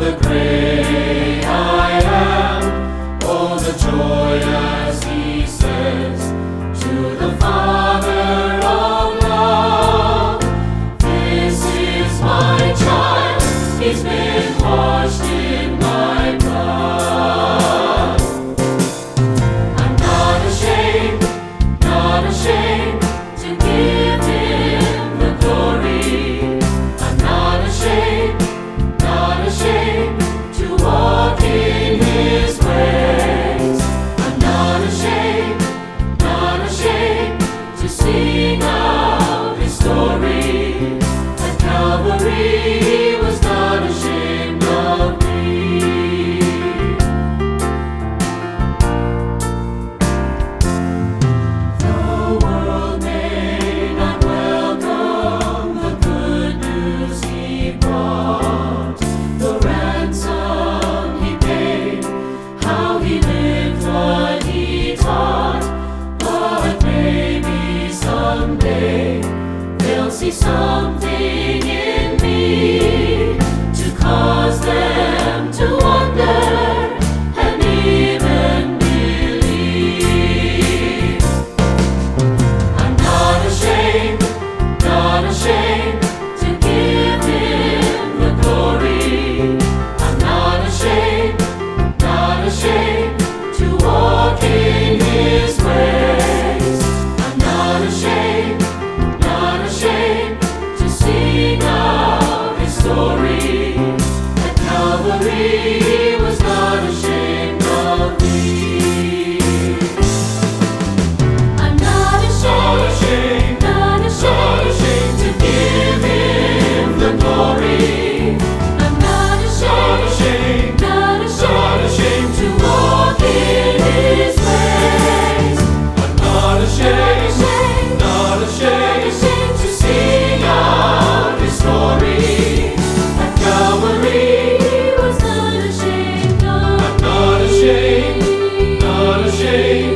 the great I am. Oh, the joy as he says to the Father of love, this is my child, he's been washed in my blood. I'm not ashamed to give him the glory. I'm not ashamed to walk in his ways. I'm not ashamed to sing out his story. At Calvary he was not ashamed of me. The world may not welcome the good news he brought, the ransom he paid, how he lived, what he taught. But maybe someday they'll see something in me to cause them to wonder and even believe. I'm not ashamed to give him the glory. I'm not ashamed to walk in his ways. I'm not ashamed to sing out his story. At Calvary he was not ashamed of me. I'm not ashamed to give him the glory. I'm not ashamed to walk in his ways. I'm not ashamed to sing out his story. At Calvary he was not ashamed of me. I'm not ashamed